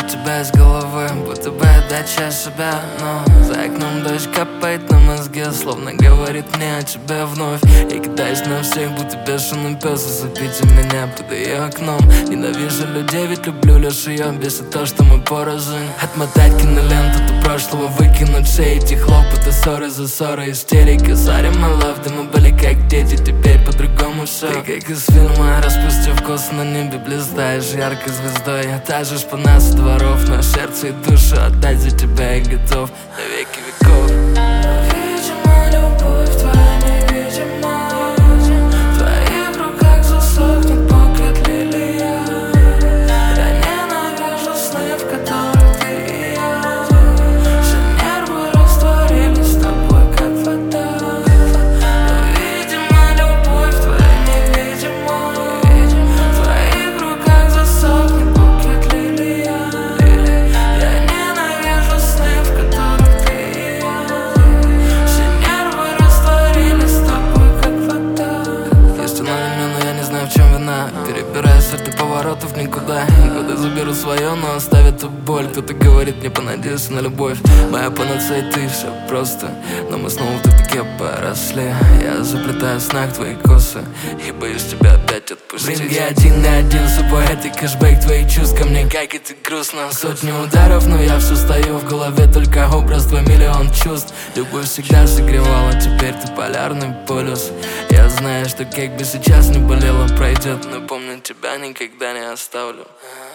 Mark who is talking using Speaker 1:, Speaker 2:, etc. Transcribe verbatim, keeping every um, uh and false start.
Speaker 1: от тебя из головы, будто бы отдать часть себя. Но за окном дождь капает на мозге, словно говорит мне о тебе вновь. Я кидаюсь на всех, будто бешеный пес, зацепите меня под ее окном. Ненавижу людей, ведь люблю лишь ее, бесит то, что мы порознь. Отмотать киноленту до прошлого, выкинуть все эти хлопоты, ссоры за ссоры, истерика. Sorry, my love, да мы были как дети, теперь по-другому все. Ты как из фильма, распустив косы на небе, блистаешь яркой звездой. Тажешь по нас дворов, но сердце и душу отдать за тебя я готов на веки веков.
Speaker 2: Видимо, любовь твоя невидима, в твоих руках засохнет букет лилия. Я ненавижу сны, в которых ты и я. Все нервы растворились с тобой, как вода. Но, видимо, любовь твоя невидима, в твоих руках засохнет букет лилия. Я ненавижу сны, в которых ты и я. Все нервы растворились с тобой, как вода.
Speaker 1: Есть она меня, но я не знаю, в чем вина. Перебираю сорты поворотов никуда. Годы заберу свое, но оставит ту боль. Кто-то говорит мне, понадеялся на любовь. Моя панацея, ты, все просто. Но мы снова в тупике поросли. Я заплетаю в снах твои косы и боюсь тебя опять отпустить. Блин, я один на один с собой, это кэшбэк твоих чувств ко мне, как это грустно. Сотни ударов, но я все стою в голове, только образ твой, миллион чувств. Любовь всегда согревала, теперь ты полярный полюс. Я знаю, что как бы сейчас не болело, пройдет, но помню, тебя никогда не оставлю.